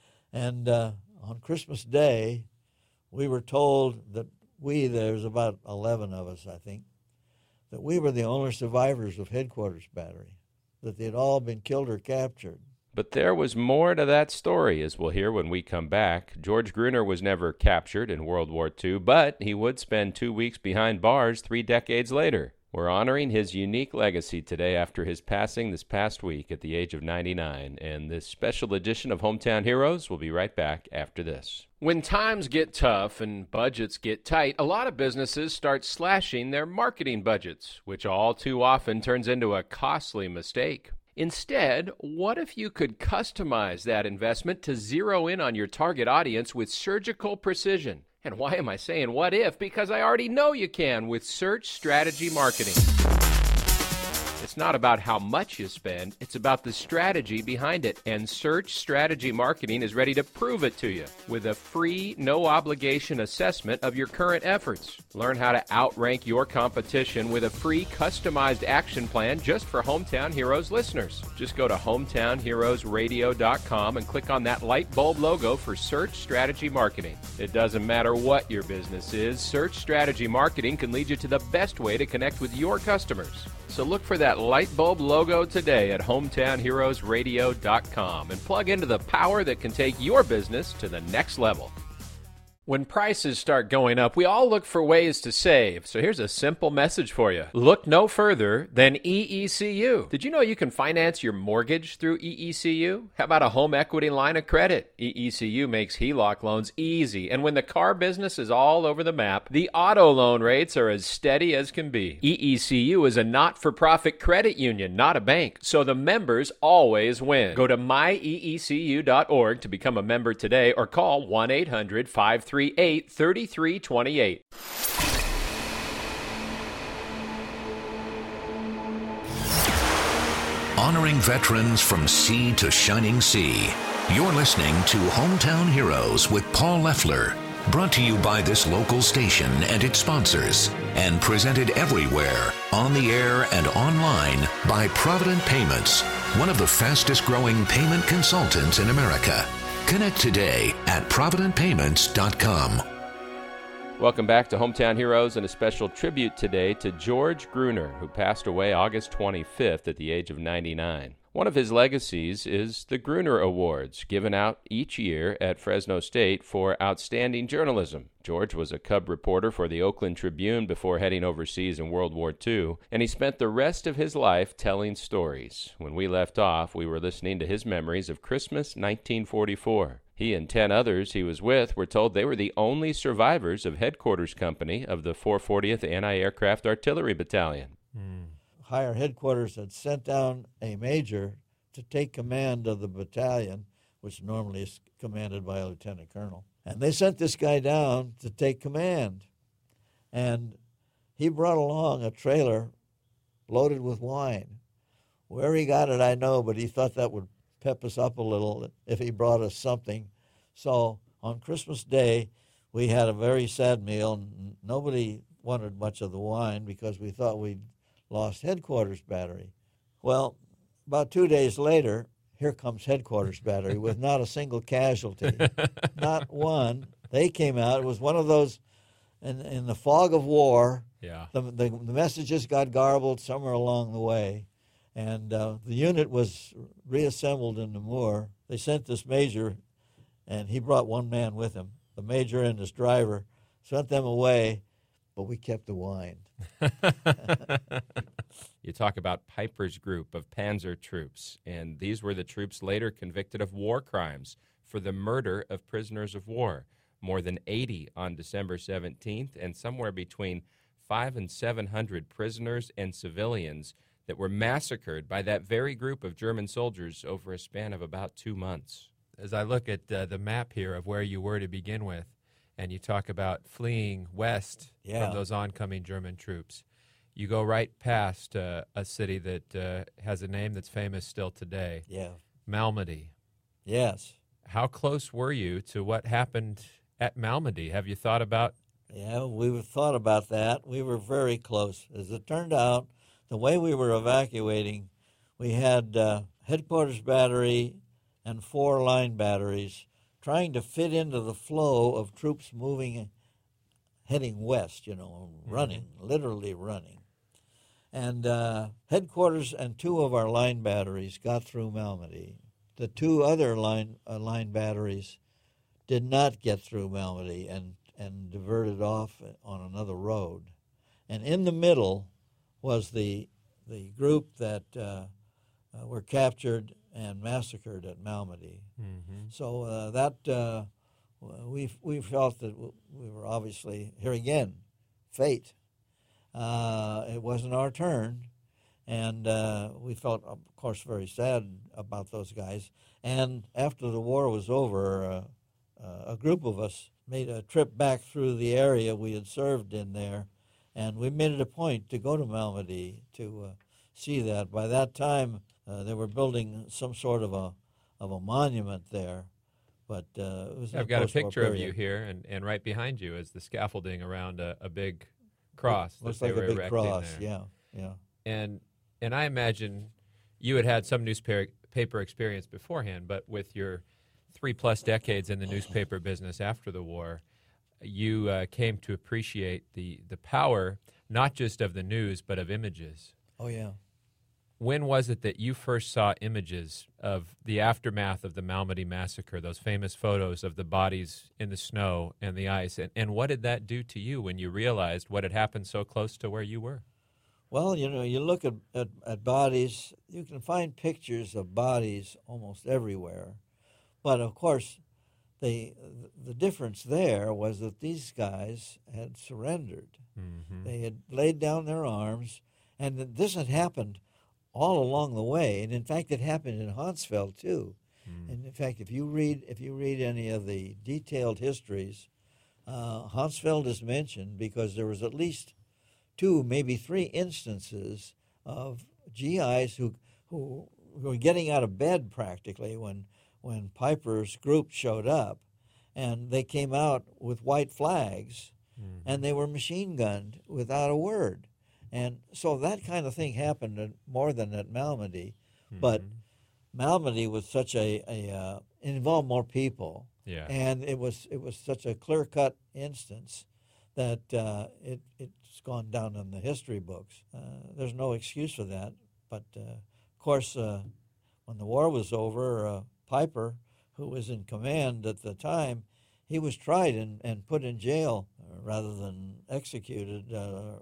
And uh, on Christmas Day, we were told that we, there's about eleven of us, I think, that we were the only survivors of Headquarters Battery, that they'd all been killed or captured. But there was more to that story, as we'll hear when we come back. George Gruner was never captured in World War Two, but he would spend two weeks behind bars three decades later. We're honoring his unique legacy today after his passing this past week at the age of ninety-nine, and this special edition of Hometown Heroes will be right back after this. When times get tough and budgets get tight, a lot of businesses start slashing their marketing budgets, which all too often turns into a costly mistake. Instead, what if you could customize that investment to zero in on your target audience with surgical precision? And why am I saying what if? Because I already know you can with Search Strategy Marketing. It's not about how much you spend, it's about the strategy behind it. And Search Strategy Marketing is ready to prove it to you with a free, no-obligation assessment of your current efforts. Learn how to outrank your competition with a free, customized action plan just for Hometown Heroes listeners. Just go to hometown heroes radio dot com and click on that light bulb logo for Search Strategy Marketing. It doesn't matter what your business is, Search Strategy Marketing can lead you to the best way to connect with your customers. So look for that light bulb logo today at hometown heroes radio dot com and plug into the power that can take your business to the next level. When prices start going up, we all look for ways to save. So here's a simple message for you. Look no further than E E C U. Did you know you can finance your mortgage through E E C U? How about a home equity line of credit? E E C U makes H E L O C loans easy. And when the car business is all over the map, the auto loan rates are as steady as can be. E E C U is a not-for-profit credit union, not a bank. So the members always win. Go to my e e c u dot org to become a member today or call one eight hundred five three eight three three two eight. Honoring veterans from sea to shining sea. You're listening to Hometown Heroes with Paul Leffler. Brought to you by this local station and its sponsors. And presented everywhere, on the air and online, by Provident Payments, one of the fastest growing payment consultants in America. Connect today at provident payments dot com. Welcome back to Hometown Heroes and a special tribute today to George Gruner, who passed away August twenty-fifth at the age of ninety-nine. One of his legacies is the Gruner Awards, given out each year at Fresno State for outstanding journalism. George was a cub reporter for the Oakland Tribune before heading overseas in World War Two, and he spent the rest of his life telling stories. When we left off, we were listening to his memories of Christmas nineteen forty-four. He and ten others he was with were told they were the only survivors of Headquarters Company of the four fortieth Anti-Aircraft Artillery Battalion. Mm. Higher headquarters had sent down a major to take command of the battalion, which normally is commanded by a lieutenant colonel. And they sent this guy down to take command. And he brought along a trailer loaded with wine. Where he got it, I know, but he thought that would pep us up a little if he brought us something. So on Christmas Day, we had a very sad meal, and nobody wanted much of the wine because we thought we'd lost Headquarters Battery. Well, about two days later, here comes Headquarters Battery with not a single casualty, not one. They came out. It was one of those, in, in the fog of war, yeah. the, the, the messages got garbled somewhere along the way, and uh, the unit was reassembled in Namur. They sent this major, and he brought one man with him. The major and his driver sent them away, but we kept the wine. You talk about Piper's group of panzer troops, and these were the troops later convicted of war crimes for the murder of prisoners of war. More than eighty on December seventeenth, and somewhere between five and seven hundred prisoners and civilians that were massacred by that very group of German soldiers over a span of about two months. As I look at uh, the map here of where you were to begin with, and you talk about fleeing west yeah. from those oncoming German troops, you go right past uh, a city that uh, has a name that's famous still today. Yeah. Malmedy. Yes. How close were you to what happened at Malmedy? Have you thought about? Yeah, we thought about that. We were very close. As it turned out, the way we were evacuating, we had uh, Headquarters Battery and four line batteries trying to fit into the flow of troops moving, heading west, you know, running, mm-hmm. literally running. And uh, Headquarters and two of our line batteries got through Malmedy. The two other line uh, line batteries did not get through Malmedy and, and diverted off on another road. And in the middle was the the group that uh, uh, were captured and massacred at Malmedy. Mm-hmm. So uh, that uh, we we felt that we were obviously, here again, fate. Uh, it wasn't our turn, and uh, we felt, of course, very sad about those guys. And after the war was over, uh, uh, a group of us made a trip back through the area we had served in there, and we made it a point to go to Malmedy to uh, see that. By that time, uh, they were building some sort of a of a monument there, but uh, it was. I've got a picture of you here, and, and right behind you is the scaffolding around a, a big cross. It looks that like they a were big erecting cross. there. Yeah, yeah. And and I imagine you had had some newspaper paper experience beforehand, but with your three plus decades in the newspaper business after the war, you uh, came to appreciate the the power not just of the news but of images. Oh yeah. when was it that you first saw images of the aftermath of the Malmedy Massacre, those famous photos of the bodies in the snow and the ice? And, and what did that do to you when you realized what had happened so close to where you were? Well, you know, you look at, at, at bodies, you can find pictures of bodies almost everywhere. But, of course, the, the difference there was that these guys had surrendered. Mm-hmm. They had laid down their arms, and this had happened all along the way, and in fact, it happened in Hansfeld too. Mm. And in fact, if you read if you read any of the detailed histories, uh, Hansfeld is mentioned because there was at least two, maybe three instances of G Is who who were getting out of bed practically when when Piper's group showed up, and they came out with white flags, mm. and they were machine gunned without a word. And so that kind of thing happened at, more than at Malmedy, mm-hmm. but Malmedy was such a, a uh, it involved more people, yeah. and it was it was such a clear-cut instance that uh, it it's gone down in the history books. Uh, there's no excuse for that. But uh, of course, uh, when the war was over, uh, Piper, who was in command at the time, he was tried and, and put in jail uh, rather than executed. Uh,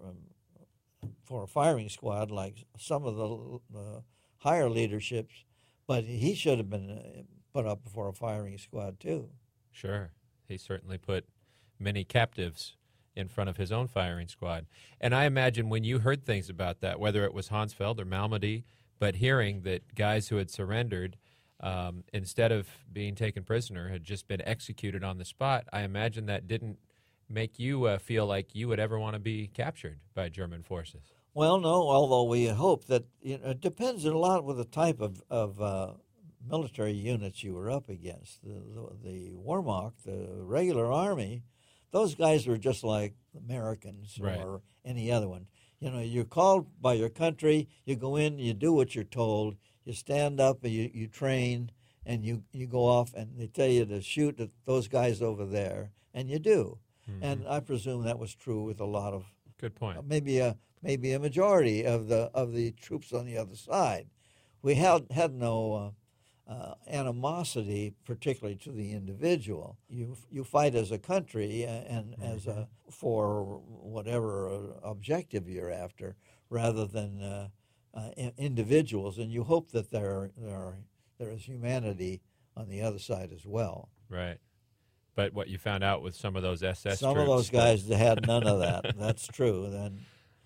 for a firing squad like some of the uh, higher leaderships, but he should have been uh, put up for a firing squad too. Sure. He certainly put many captives in front of his own firing squad. And I imagine when you heard things about that, whether it was Hansfeld or Malmedy, but hearing that guys who had surrendered, um, instead of being taken prisoner, had just been executed on the spot, I imagine that didn't make you uh, feel like you would ever want to be captured by German forces. Well, no, although we hope that, you know, it depends a lot with the type of, of uh, military units you were up against. The, the, the Wehrmacht, the regular army, those guys were just like Americans right. or any other one. You know, you're called by your country, you go in, you do what you're told, you stand up, and you, you train, and you, you go off, and they tell you to shoot at those guys over there, and you do. Mm-hmm. And I presume that was true with a lot of good point. Uh, maybe a maybe a majority of the of the troops on the other side. We had had no uh, uh, animosity, particularly to the individual. You you fight as a country and mm-hmm. as a for whatever objective you're after, rather than uh, uh, individuals. And you hope that there there there is humanity on the other side as well. Right. But what you found out with some of those S S some troops, of those guys had none of that. That's true. Then,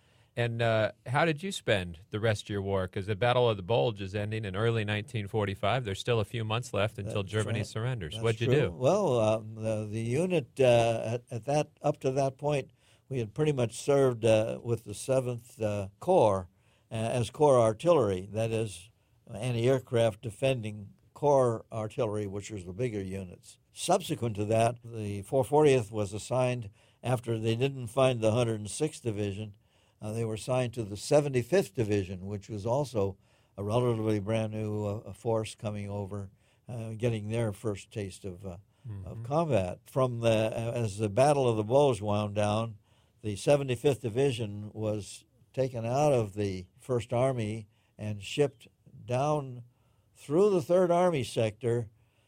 and uh, how did you spend the rest of your war? Because the Battle of the Bulge is ending in early nineteen forty-five. There's still a few months left until That's Germany right. surrenders. That's What'd you true. do? Well, um, the, the unit uh, at, at that up to that point, we had pretty much served uh, with the seventh uh, Corps uh, as Corps artillery. That is, anti-aircraft defending Corps artillery, which was the bigger units. Subsequent to that, the four fortieth was assigned after they didn't find the one hundred sixth Division. Uh, they were assigned to the seventy-fifth Division, which was also a relatively brand new uh, force coming over, uh, getting their first taste of uh, mm-hmm. of combat. From the uh, as the Battle of the Bulge wound down, the seventy-fifth Division was taken out of the First Army and shipped down through the Third Army sector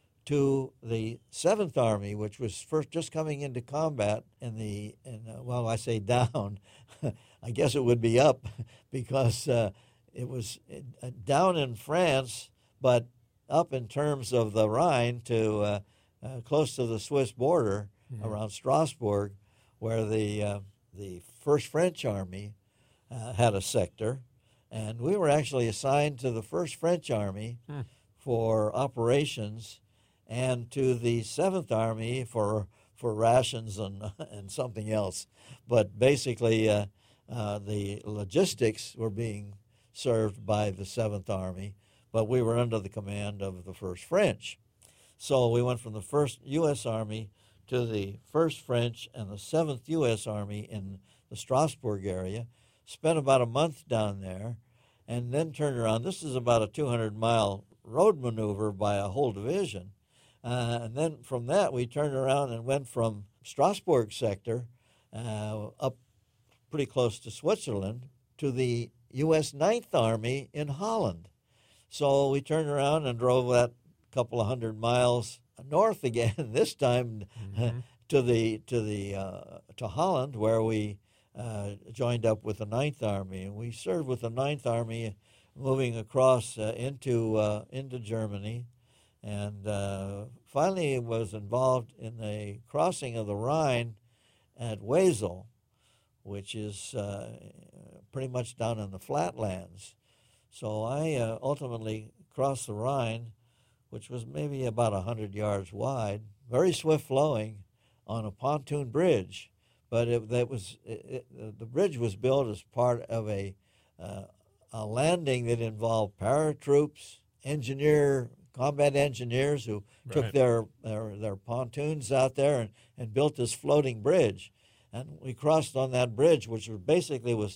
to the Seventh Army, which was first just coming into combat in the, in, uh, well, I say down, I guess it would be up, because uh, it was uh, down in France, but up in terms of the Rhine to uh, uh, close to the Swiss border, mm-hmm. around Strasbourg, where the uh, the First French Army uh, had a sector, and we were actually assigned to the First French Army hmm. for operations, and to the Seventh Army for for rations and and something else. But basically, uh, uh, the logistics were being served by the Seventh Army, but we were under the command of the First French. So we went from the First U S Army to the First French and the Seventh U S Army in the Strasbourg area, spent about a month down there, and then turned around. This is about a two hundred mile road maneuver by a whole division. Uh, and then from that, we turned around and went from Strasbourg sector uh, up pretty close to Switzerland to the U S Ninth Army in Holland. So we turned around and drove that couple of hundred miles north again, this time mm-hmm. to the to the uh, to Holland, where we uh, joined up with the Ninth Army, and we served with the Ninth Army, moving across uh, into uh, into Germany, and uh, finally was involved in the crossing of the Rhine at Wesel, which is uh, pretty much down in the flatlands. So I uh, ultimately crossed the Rhine, which was maybe about one hundred yards wide, very swift-flowing, on a pontoon bridge. But it, that was it, it, the bridge was built as part of a, uh, a landing that involved paratroops, engineer, combat engineers who right. took their, their their pontoons out there and, and built this floating bridge. And we crossed on that bridge, which was basically was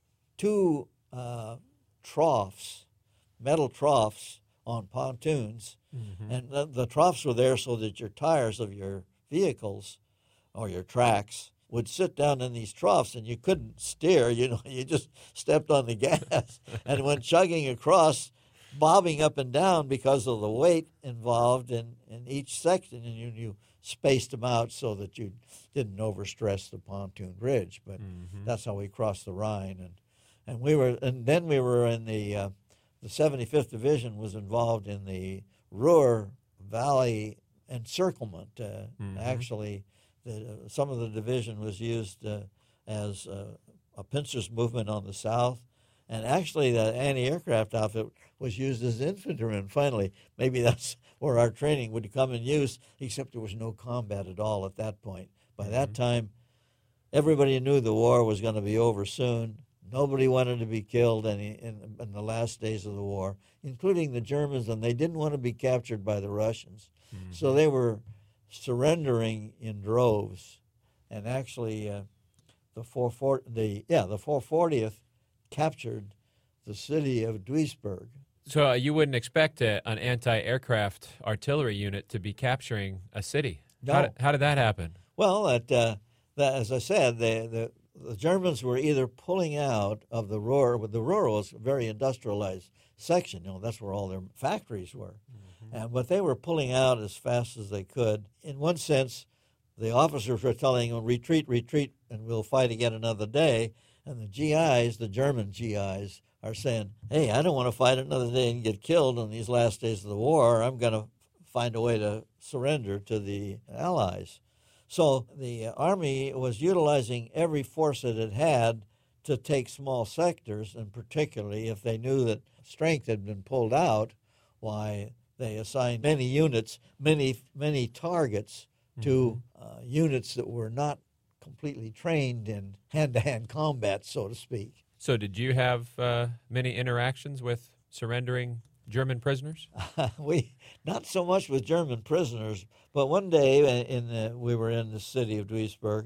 two uh, troughs, metal troughs on pontoons. Mm-hmm. And the, the troughs were there so that your tires of your vehicles or your tracks would sit down in these troughs, and you couldn't steer. You know, you just stepped on the gas and went chugging across, bobbing up and down because of the weight involved in, in each section, and you, you spaced them out so that you didn't overstress the pontoon bridge. But mm-hmm. that's how we crossed the Rhine, and and we were, and then we were in the uh, the seventy-fifth Division was involved in the Ruhr Valley encirclement. Uh, mm-hmm. Actually, the, uh, some of the division was used uh, as uh, a pincers movement on the south. And actually, the anti-aircraft outfit was used as infantrymen. Finally, maybe that's where our training would come in use, except there was no combat at all at that point. By mm-hmm. that time, everybody knew the war was going to be over soon. Nobody wanted to be killed any, in, in the last days of the war, including the Germans, and they didn't want to be captured by the Russians. Mm-hmm. So they were surrendering in droves. And actually, uh, the four forty, the yeah, the four fortieth captured the city of Duisburg. So uh, you wouldn't expect a, an anti-aircraft artillery unit to be capturing a city? No. How, how did that happen? Well, that, uh, that, as I said, the, the the Germans were either pulling out of the Ruhr, but the Ruhr was a very industrialized section. You know, that's where all their factories were. Mm-hmm. And but they were pulling out as fast as they could. In one sense, the officers were telling them, retreat, retreat, and we'll fight again another day. And the G Is, the German G Is, are saying, hey, I don't want to fight another day and get killed in these last days of the war. I'm going to find a way to surrender to the Allies. So the Army was utilizing every force that it had to take small sectors, and particularly if they knew that strength had been pulled out, why they assigned many units, many, many targets to uh, units that were not completely trained in hand-to-hand combat, so to speak. So did you have uh, many interactions with surrendering German prisoners? we not so much with German prisoners, but one day in the, we were in the city of Duisburg,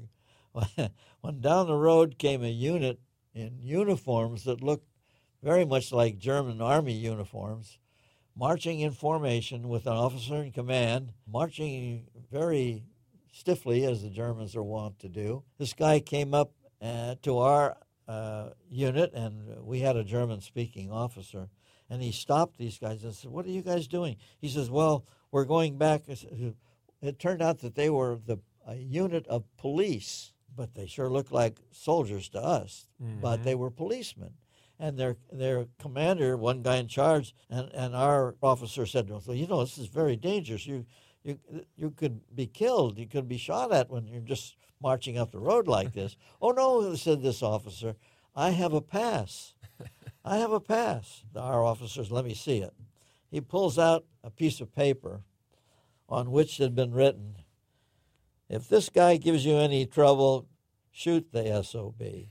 when down the road came a unit in uniforms that looked very much like German Army uniforms, marching in formation with an officer in command, marching very stiffly, as the Germans are wont to do. This guy came up uh, to our uh, unit, and we had a German-speaking officer, and he stopped these guys and said, what are you guys doing? He says, well, we're going back. It turned out that they were the a unit of police, but they sure looked like soldiers to us, mm-hmm. but they were policemen. And their their commander, one guy in charge, and, and our officer said, well, you know, this is very dangerous. You you you could be killed. You could be shot at when you're just marching up the road like this. Oh, no, said this officer, I have a pass. I have a pass. Our officers, let me see it. He pulls out a piece of paper on which had been written, if this guy gives you any trouble, shoot the S O B.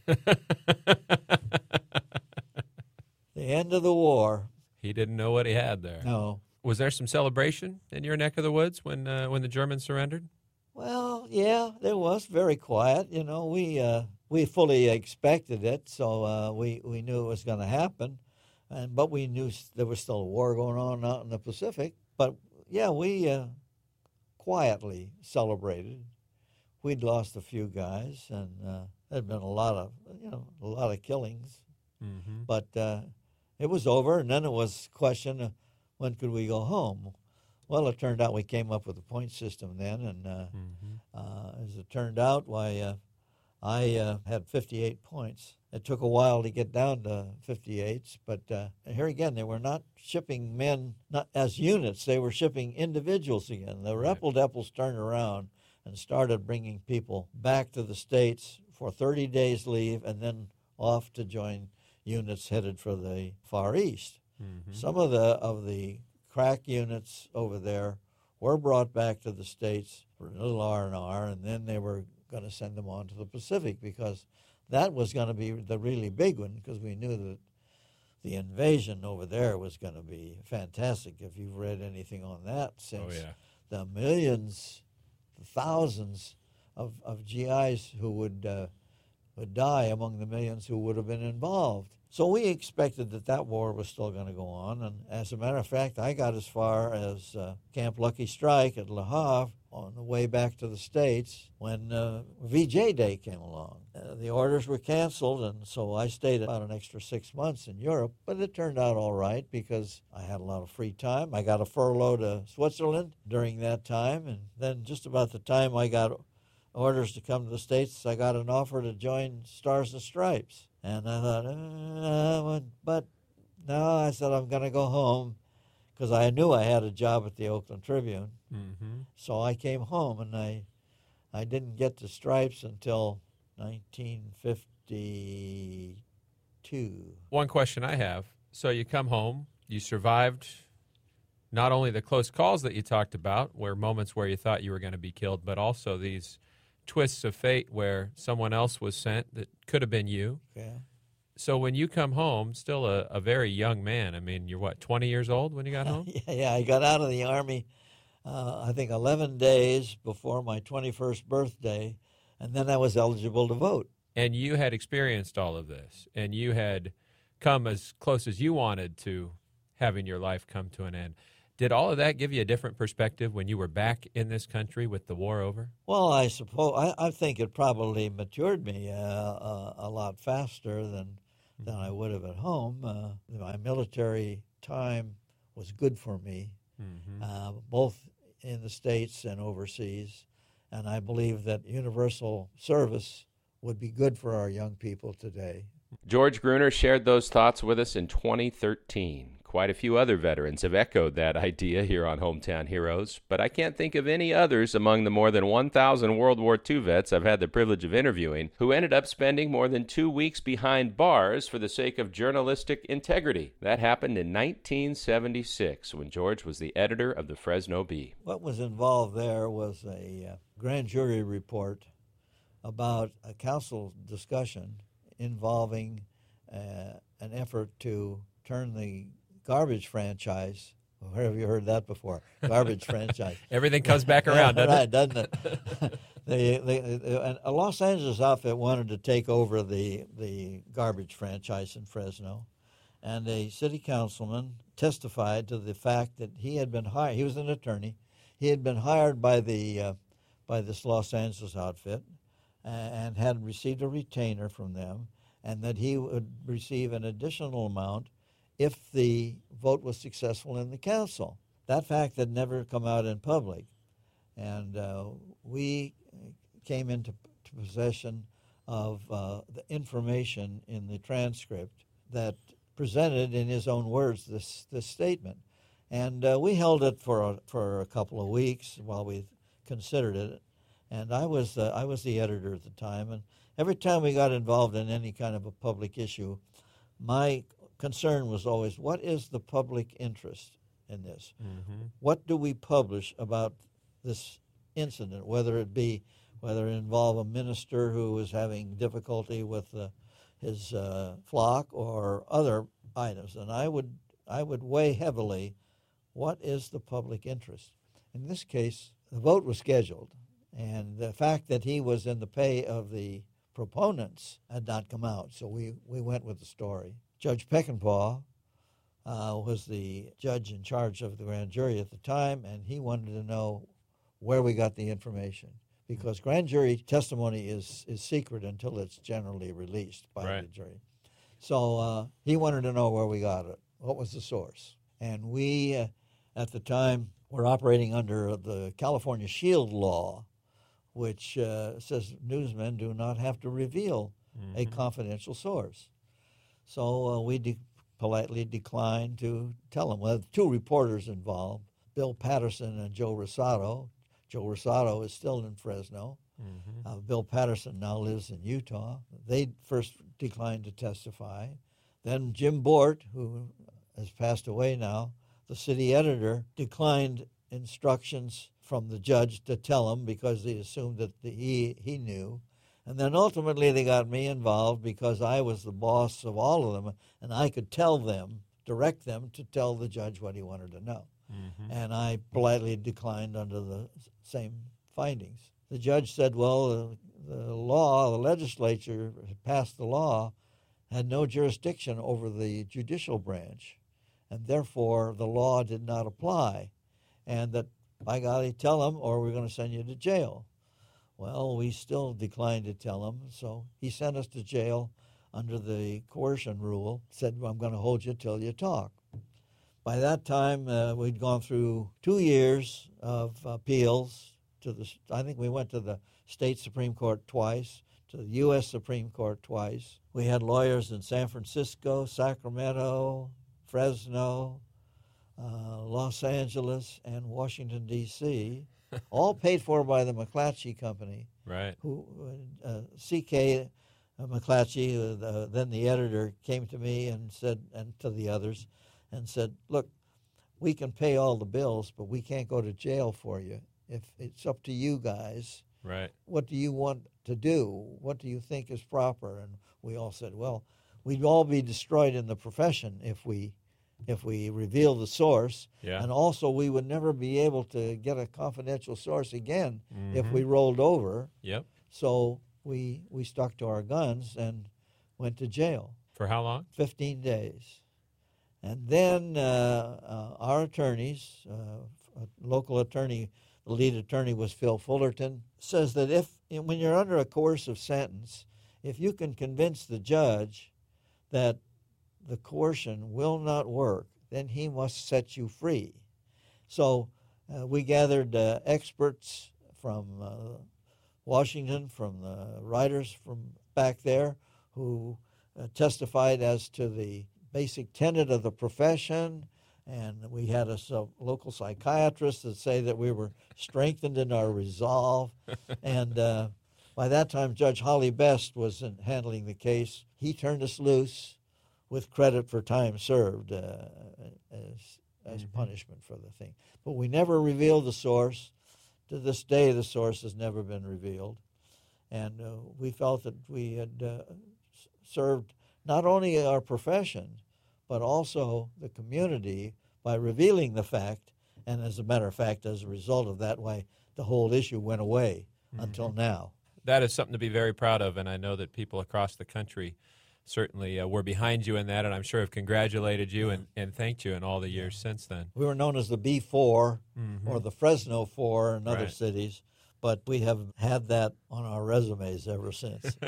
The end of the war. He didn't know what he had there. No. Was there some celebration in your neck of the woods when uh, when the Germans surrendered? Well, yeah, there was. Very quiet. You know, we uh, we fully expected it, so uh, we, we knew it was going to happen. And but we knew there was still a war going on out in the Pacific. But, yeah, we uh, quietly celebrated. We'd lost a few guys, and uh, there'd been a lot of, you know, a lot of killings. Mm-hmm. But uh, it was over, and then it was a question of when could we go home? Well, it turned out we came up with a point system then, and uh, Mm-hmm. uh, as it turned out, why uh, I uh, had fifty-eight points. It took a while to get down to fifty-eights, but uh, here again, they were not shipping men not as units. They were shipping individuals again. The Right. Repple-Deppels turned around and started bringing people back to the States for thirty days leave and then off to join units headed for the Far East. Mm-hmm. Some of the of the crack units over there were brought back to the States for a little R and R, and then they were going to send them on to the Pacific because that was going to be the really big one, because we knew that the invasion over there was going to be fantastic. If you've read anything on that since, Oh, yeah. the millions, the thousands of, of G Is who would uh, would die among the millions who would have been involved. So we expected that that war was still going to go on, and as a matter of fact, I got as far as uh, Camp Lucky Strike at Le Havre on the way back to the States when uh, V J Day came along. Uh, the orders were canceled, and so I stayed about an extra six months in Europe, but it turned out all right because I had a lot of free time. I got a furlough to Switzerland during that time, and then just about the time I got orders to come to the States, I got an offer to join Stars and Stripes. And I thought, uh, but no, I said I'm going to go home because I knew I had a job at the Oakland Tribune. Mm-hmm. So I came home, and I I didn't get to Stripes until nineteen fifty-two. One question I have. So you come home, you survived not only the close calls that you talked about, where moments where you thought you were going to be killed, but also these twists of fate where someone else was sent that could have been you. Yeah. So when you come home, still a, a very young man. I mean, you're what, twenty years old when you got home? yeah, yeah, I got out of the Army, uh, I think, eleven days before my twenty-first birthday, and then I was eligible to vote. And you had experienced all of this, and you had come as close as you wanted to having your life come to an end. Did all of that give you a different perspective when you were back in this country with the war over? Well, I suppose I, I think it probably matured me uh, uh, a lot faster than than I would have at home. Uh, my military time was good for me, Mm-hmm. uh, both in the States and overseas, and I believe that universal service would be good for our young people today. George Gruner shared those thoughts with us in twenty thirteen. Quite a few other veterans have echoed that idea here on Hometown Heroes, but I can't think of any others among the more than one thousand World War Two vets I've had the privilege of interviewing who ended up spending more than two weeks behind bars for the sake of journalistic integrity. That happened in nineteen seventy-six when George was the editor of the Fresno Bee. What was involved there was a uh, grand jury report about a council discussion involving uh, an effort to turn the garbage franchise. Where have you heard that before? Garbage franchise. Everything comes back around, doesn't right, it? doesn't it? the, the, the, a Los Angeles outfit wanted to take over the, the garbage franchise in Fresno, and a city councilman testified to the fact that he had been hired. He was an attorney. He had been hired by the uh, by this Los Angeles outfit and had received a retainer from them, and that he would receive an additional amount if the vote was successful in the council. That fact had never come out in public. And uh, we came into p- possession of uh, the information in the transcript that presented in his own words this, this statement. And uh, we held it for a, for a couple of weeks while we considered it. And I was, uh, I was the editor at the time. And every time we got involved in any kind of a public issue, my concern was always, what is the public interest in this? Mm-hmm. What do we publish about this incident, whether it be, whether it involve a minister who was having difficulty with uh, his uh, flock or other items? And I would, I would weigh heavily, what is the public interest? In this case, the vote was scheduled, and the fact that he was in the pay of the proponents had not come out, so we, we went with the story. Judge Peckinpah uh, was the judge in charge of the grand jury at the time, and he wanted to know where we got the information, because grand jury testimony is, is secret until it's generally released by Right. the jury. So uh, he wanted to know where we got it. What was the source? And we, uh, at the time, were operating under the California Shield Law, which uh, says newsmen do not have to reveal mm-hmm. a confidential source. So uh, we de- politely declined to tell them. Well, two reporters involved, Bill Patterson and Joe Rosado. Joe Rosado is still in Fresno. Mm-hmm. Uh, Bill Patterson now lives in Utah. They first declined to testify. Then Jim Bort, who has passed away now, the city editor, declined instructions from the judge to tell him because they assumed that the, he, he knew. And then ultimately they got me involved because I was the boss of all of them, and I could tell them, direct them to tell the judge what he wanted to know. Mm-hmm. And I politely declined under the same findings. The judge said, well, the, the law, the legislature had passed the law, had no jurisdiction over the judicial branch, and therefore the law did not apply, and that, by golly, tell him or we're going to send you to jail. Well, we still declined to tell him, so he sent us to jail under the coercion rule, said, well, I'm going to hold you till you talk. By that time, uh, we'd gone through two years of appeals to the, I think we went to the state Supreme Court twice, to the U S Supreme Court twice. We had lawyers in San Francisco, Sacramento, Fresno, uh, Los Angeles, and Washington, D C, all paid for by the McClatchy Company. Right. Who uh, C K McClatchy, uh, the, then the editor, came to me and said, and to the others, and said, look, we can pay all the bills, but we can't go to jail for you. If it's up to you guys, right? What do you want to do? What do you think is proper? And we all said, well, we'd all be destroyed in the profession if we if we reveal the source. Yeah. And also we would never be able to get a confidential source again mm-hmm. if we rolled over. Yep. So we we stuck to our guns and went to jail. For how long? Fifteen days. And then uh, uh, our attorneys, uh, a local attorney, the lead attorney was Phil Fullerton, says that if when you're under a coercive sentence, if you can convince the judge that the coercion will not work, then he must set you free. So uh, we gathered uh, experts from uh, Washington, from the writers from back there, who uh, testified as to the basic tenet of the profession, and we had a so, local psychiatrist that say that we were strengthened in our resolve. And uh, by that time, Judge Holly Best was in handling the case. He turned us loose with credit for time served uh, as, as mm-hmm. punishment for the thing. But we never revealed the source. To this day, the source has never been revealed. And uh, we felt that we had uh, served not only our profession, but also the community by revealing the fact. And as a matter of fact, as a result of that, why the whole issue went away mm-hmm. until now. That is something to be very proud of, and I know that people across the country certainly uh, were behind you in that, and I'm sure have congratulated you and, and thanked you in all the years yeah. since then. We were known as the B four mm-hmm. or the Fresno four in other right. cities, but we have had that on our resumes ever since.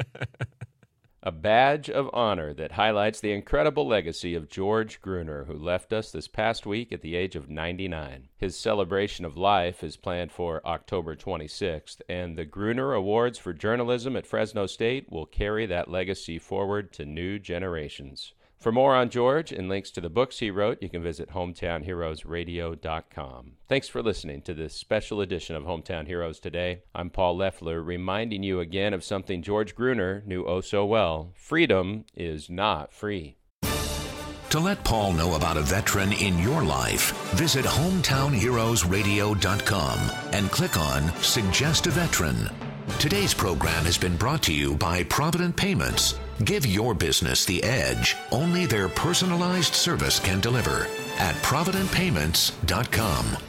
A badge of honor that highlights the incredible legacy of George Gruner, who left us this past week at the age of ninety-nine. His celebration of life is planned for October twenty-sixth, and the Gruner Awards for Journalism at Fresno State will carry that legacy forward to new generations. For more on George and links to the books he wrote, you can visit hometown heroes radio dot com. Thanks for listening to this special edition of Hometown Heroes today. I'm Paul Leffler, reminding you again of something George Gruner knew oh so well. Freedom is not free. To let Paul know about a veteran in your life, visit hometown heroes radio dot com and click on Suggest a Veteran. Today's program has been brought to you by Provident Payments. Give your business the edge only their personalized service can deliver at provident payments dot com.